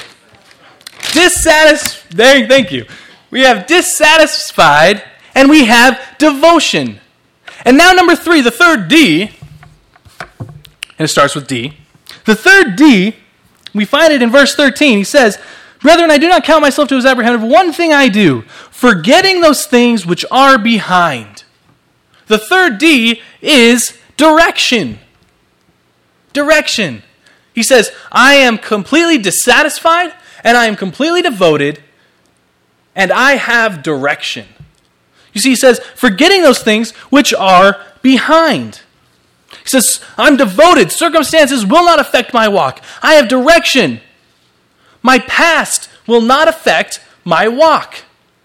Dissatisfied. Thank you. We have dissatisfied, and we have devotion. And now number three, the third D, and it starts with D. The third D, we find it in verse thirteen. He says, Brethren, I do not count myself to have apprehended. One thing I do, forgetting those things which are behind. The third D is direction. Direction. He says, I am completely dissatisfied, and I am completely devoted, and I have direction. You see, he says, forgetting those things which are behind. He says, I'm devoted. Circumstances will not affect my walk. I have direction. My past will not affect my walk.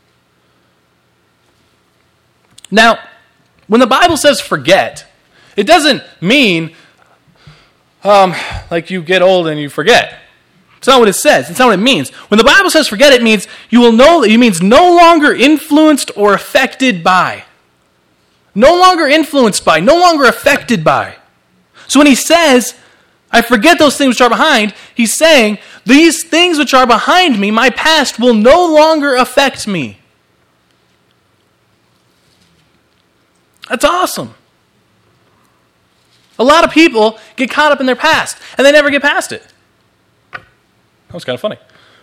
Now, when the Bible says forget, it doesn't mean um, like you get old and you forget. It's not what it says. It's not what it means. When the Bible says forget, it means you will know. It means no longer influenced or affected by. No longer influenced by. No longer affected by. So when he says, I forget those things which are behind, he's saying, these things which are behind me, my past, will no longer affect me. That's awesome. A lot of people get caught up in their past, and they never get past it. That was kind of funny.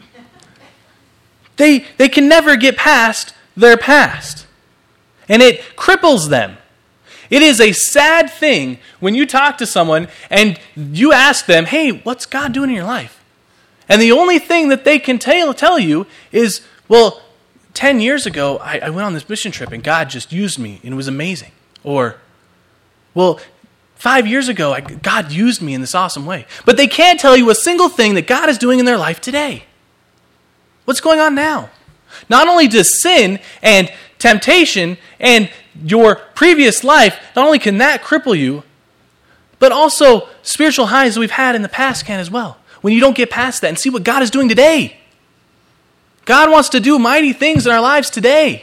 They, they can never get past their past. And it cripples them. It is a sad thing when you talk to someone and you ask them, hey, what's God doing in your life? And the only thing that they can tell, tell you is, well, ten years ago, I, I went on this mission trip and God just used me and it was amazing. Or, well, five years ago, I, God used me in this awesome way. But they can't tell you a single thing that God is doing in their life today. What's going on now? Not only does sin and temptation and your previous life, not only can that cripple you, but also spiritual highs that we've had in the past can as well. When you don't get past that and see what God is doing today. God wants to do mighty things in our lives today.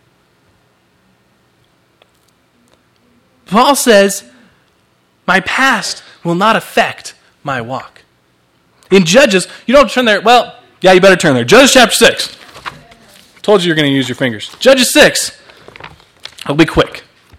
Paul says, my past will not affect my walk. In Judges, you don't turn there. Well, yeah, you better turn there. Judges chapter six. Told you you're going to use your fingers. Judges six. I'll be quick.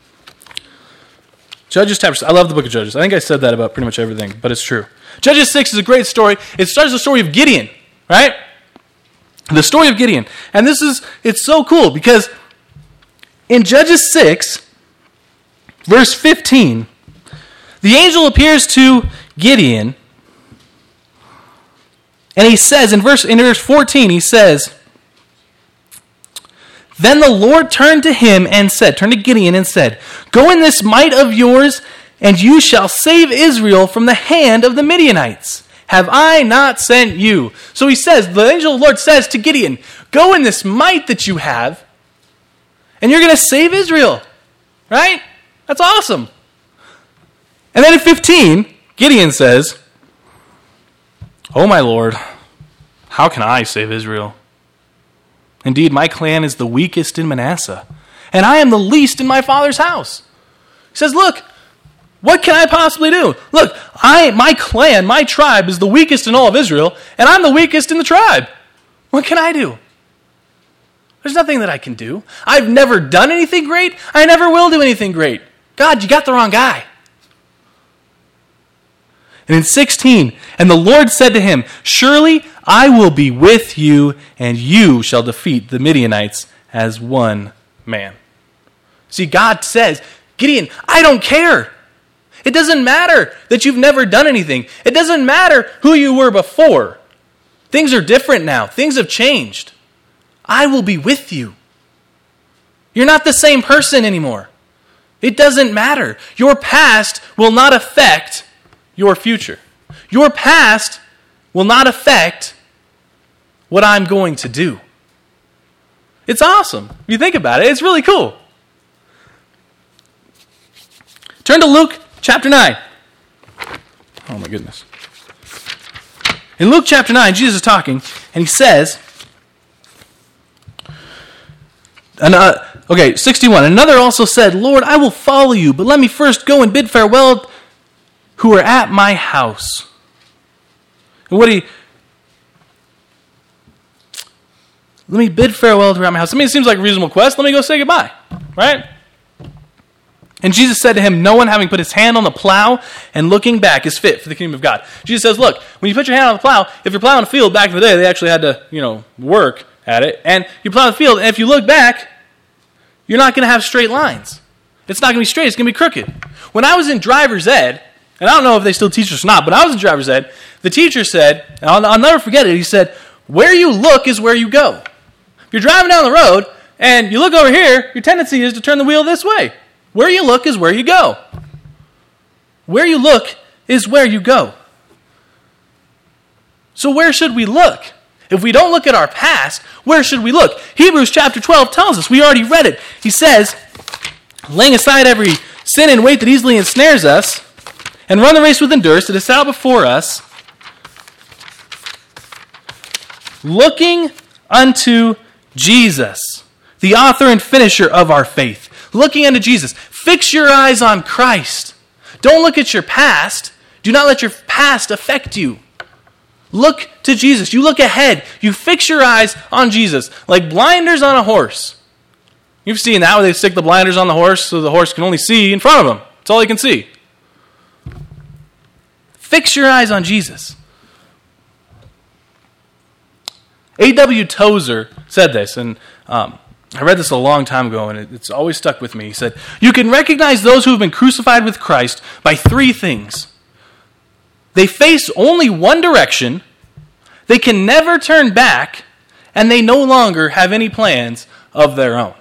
Judges chapter six. I love the book of Judges. I think I said that about pretty much everything, but it's true. Judges six is a great story. It starts the story of Gideon, right? The story of Gideon. And this is, it's so cool because in Judges six, verse fifteen, the angel appears to Gideon, and he says, in verse, in verse fourteen, he says, then the Lord turned to him and said, turned to Gideon and said, go in this might of yours, and you shall save Israel from the hand of the Midianites. Have I not sent you? So he says, the angel of the Lord says to Gideon, go in this might that you have, and you're going to save Israel. Right? That's awesome. And then in fifteen, Gideon says, oh my Lord, how can I save Israel? Indeed, my clan is the weakest in Manasseh, and I am the least in my father's house. He says, look, what can I possibly do? Look, I, my clan, my tribe is the weakest in all of Israel, and I'm the weakest in the tribe. What can I do? There's nothing that I can do. I've never done anything great. I never will do anything great. God, you got the wrong guy. And in sixteen, and the Lord said to him, surely I will be with you, and you shall defeat the Midianites as one man. See, God says, Gideon, I don't care. It doesn't matter that you've never done anything. It doesn't matter who you were before. Things are different now. Things have changed. I will be with you. You're not the same person anymore. It doesn't matter. Your past will not affect your future. Your past will not affect what I'm going to do. It's awesome. If you think about it, it's really cool. Turn to Luke chapter nine. Oh my goodness. In Luke chapter nine, Jesus is talking, and he says, And, uh, okay, sixty-one. Another also said, Lord, I will follow you, but let me first go and bid farewell who are at my house. And what he... Let me bid farewell to who are at my house. I mean, it seems like a reasonable quest. Let me go say goodbye. Right? And Jesus said to him, no one having put his hand on the plow and looking back is fit for the kingdom of God. Jesus says, look, when you put your hand on the plow, if you're plowing a field back in the day, they actually had to, you know, work at it. And you plow the field, and if you look back, you're not going to have straight lines. It's not going to be straight. It's going to be crooked. When I was in driver's ed, and I don't know if they still teach this or not, but I was in driver's ed, the teacher said, and I'll, I'll never forget it, he said, where you look is where you go. If you're driving down the road, and you look over here, your tendency is to turn the wheel this way. Where you look is where you go. Where you look is where you go. So where should we look? If we don't look at our past, where should we look? Hebrews chapter twelve tells us. We already read it. He says, laying aside every sin and weight that easily ensnares us, and run the race with endurance that is set out before us, looking unto Jesus, the author and finisher of our faith. Looking unto Jesus. Fix your eyes on Christ. Don't look at your past. Do not let your past affect you. Look to Jesus. You look ahead. You fix your eyes on Jesus. Like blinders on a horse. You've seen that where they stick the blinders on the horse so the horse can only see in front of him. That's all he can see. Fix your eyes on Jesus. A W Tozer said this, and um, I read this a long time ago, and it, it's always stuck with me. He said, you can recognize those who have been crucified with Christ by three things. They face only one direction, they can never turn back, and they no longer have any plans of their own.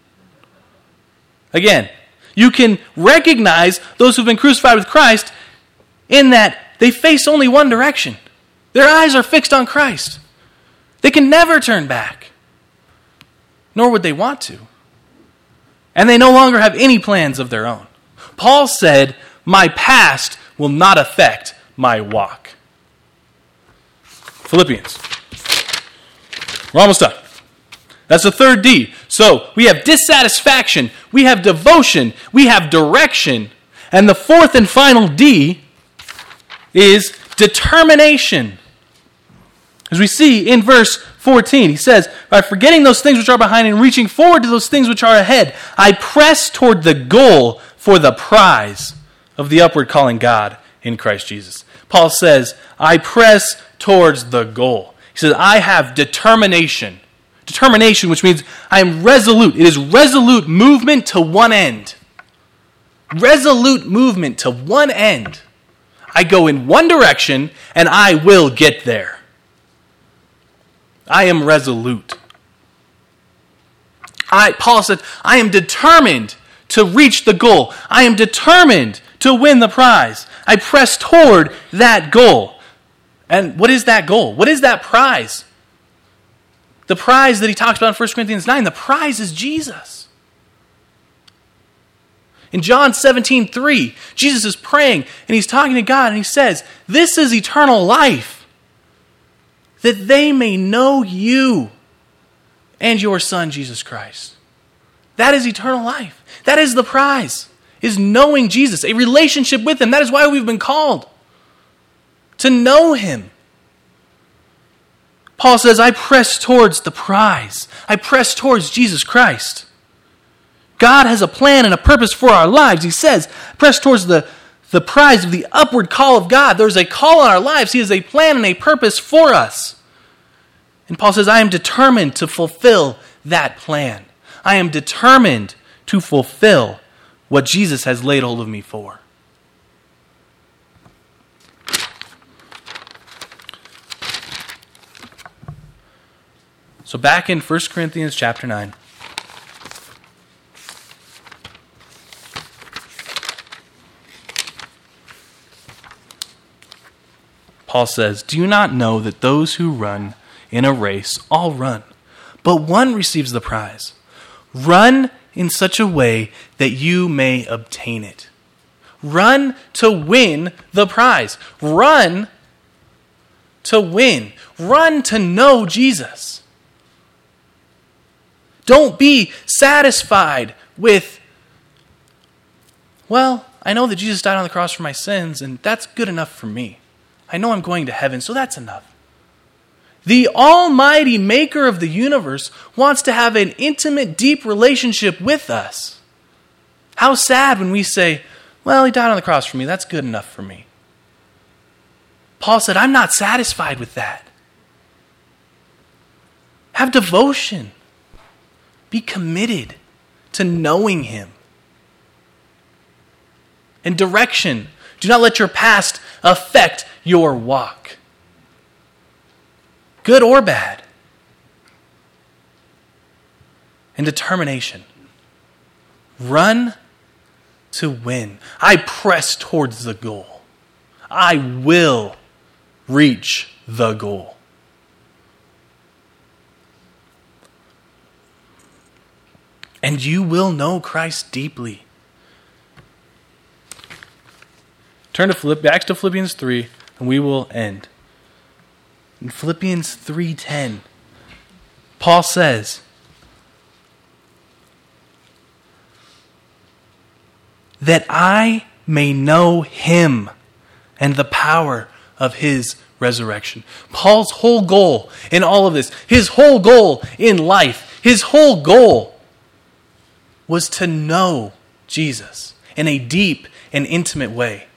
Again, you can recognize those who have been crucified with Christ in that they face only one direction. Their eyes are fixed on Christ. They can never turn back, nor would they want to. And they no longer have any plans of their own. Paul said, my past will not affect my walk. Philippians. We're almost done. That's the third D. So we have dissatisfaction, we have devotion, we have direction, and the fourth and final D is determination. As we see in verse fourteen, he says, by forgetting those things which are behind and reaching forward to those things which are ahead, I press toward the goal for the prize of the upward calling God in Christ Jesus. Paul says, I press towards the goal. He says, I have determination. Determination, which means I am resolute. It is resolute movement to one end. Resolute movement to one end. I go in one direction and I will get there. I am resolute. I, Paul said, I am determined to reach the goal. I am determined to win the prize. I press toward that goal. And what is that goal? What is that prize? The prize that he talks about in First Corinthians nine, the prize is Jesus. In John seventeen three, Jesus is praying and he's talking to God and he says, this is eternal life, that they may know you and your Son, Jesus Christ. That is eternal life. That is the prize, is knowing Jesus, a relationship with him. That is why we've been called, to know him. Paul says, I press towards the prize. I press towards Jesus Christ. God has a plan and a purpose for our lives. He says, press towards the, the prize of the upward call of God. There's a call on our lives. He has a plan and a purpose for us. And Paul says, I am determined to fulfill that plan. I am determined to fulfill what Jesus has laid hold of me for. So back in First Corinthians chapter nine. Paul says, do you not know that those who run in a race all run, but one receives the prize? Run in such a way that you may obtain it. Run to win the prize. Run to win. Run to know Jesus. Don't be satisfied with, well, I know that Jesus died on the cross for my sins, and that's good enough for me. I know I'm going to heaven, so that's enough. The almighty maker of the universe wants to have an intimate, deep relationship with us. How sad when we say, well, he died on the cross for me, that's good enough for me. Paul said, I'm not satisfied with that. Have devotion. Be committed to knowing him. And direction. Do not let your past affect your walk. Good or bad. And determination. Run to win. I press towards the goal. I will reach the goal. And you will know Christ deeply. Turn to Philipp, back to Philippians three, and we will end. In Philippians three ten, Paul says, that I may know him and the power of his resurrection. Paul's whole goal in all of this, his whole goal in life, his whole goal was to know Jesus in a deep and intimate way.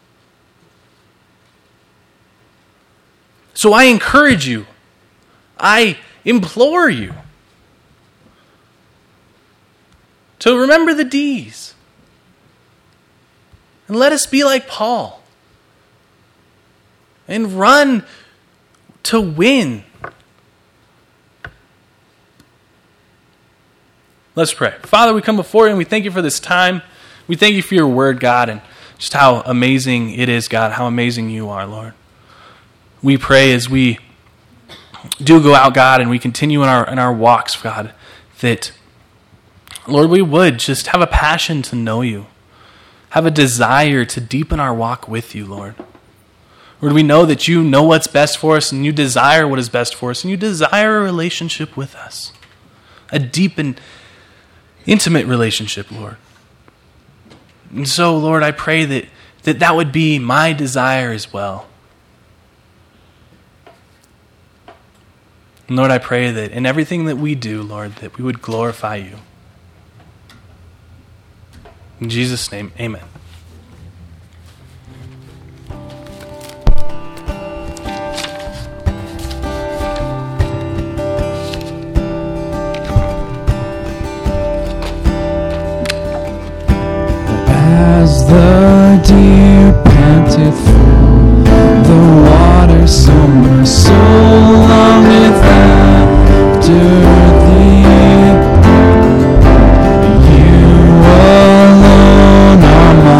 So I encourage you, I implore you to remember the D's. And let us be like Paul. And run to win. Let's pray. Father, we come before you and we thank you for this time. We thank you for your word, God, and just how amazing it is, God, how amazing you are, Lord. We pray as we do go out, God, and we continue in our in our walks, God, that, Lord, we would just have a passion to know you. Have a desire to deepen our walk with you, Lord. Lord, we know that you know what's best for us and you desire what is best for us and you desire a relationship with us. A deep and intimate relationship, Lord. And so, Lord, I pray that that, that would be my desire as well. And Lord, I pray that in everything that we do, Lord, that we would glorify you. In Jesus' name, amen. As the deer panteth for the water, so my soul longeth after thee. You alone are my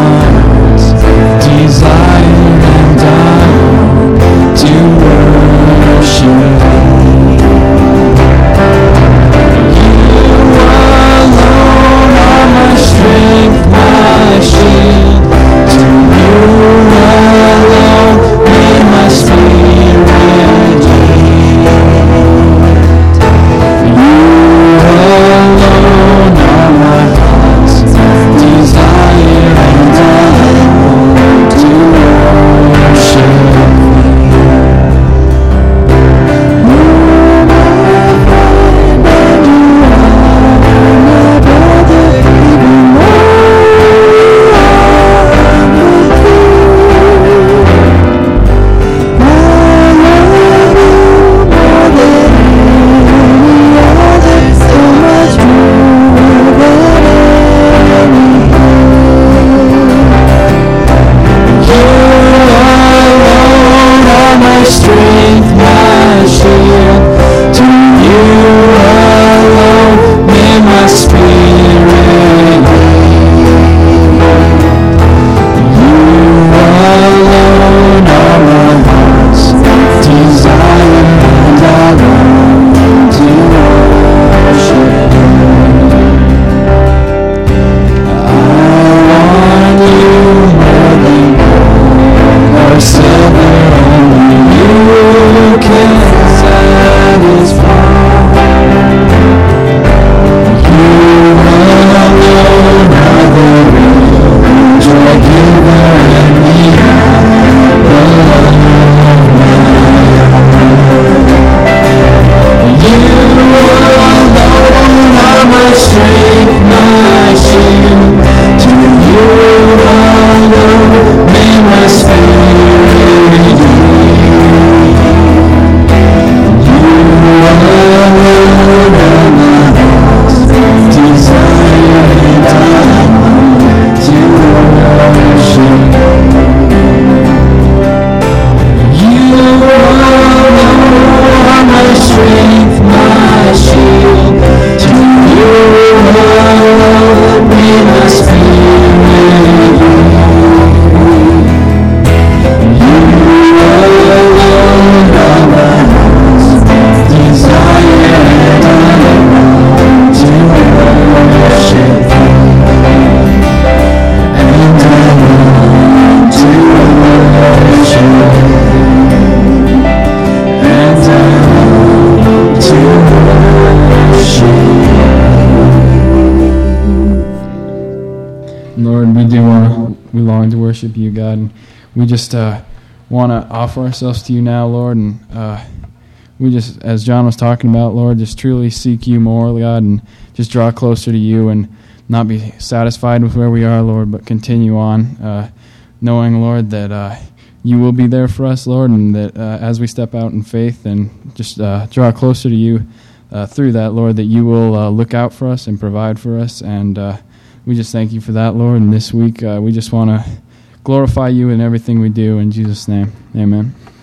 we long to worship you, God. And we just uh, want to offer ourselves to you now, Lord, and uh, we just, as John was talking about, Lord, just truly seek you more, God, and just draw closer to you and not be satisfied with where we are, Lord, but continue on, uh, knowing, Lord, that uh, you will be there for us, Lord, and that uh, as we step out in faith and just uh, draw closer to you uh, through that, Lord, that you will uh, look out for us and provide for us, and uh, we just thank you for that, Lord, and this week uh, we just want to glorify you in everything we do. In Jesus' name, amen.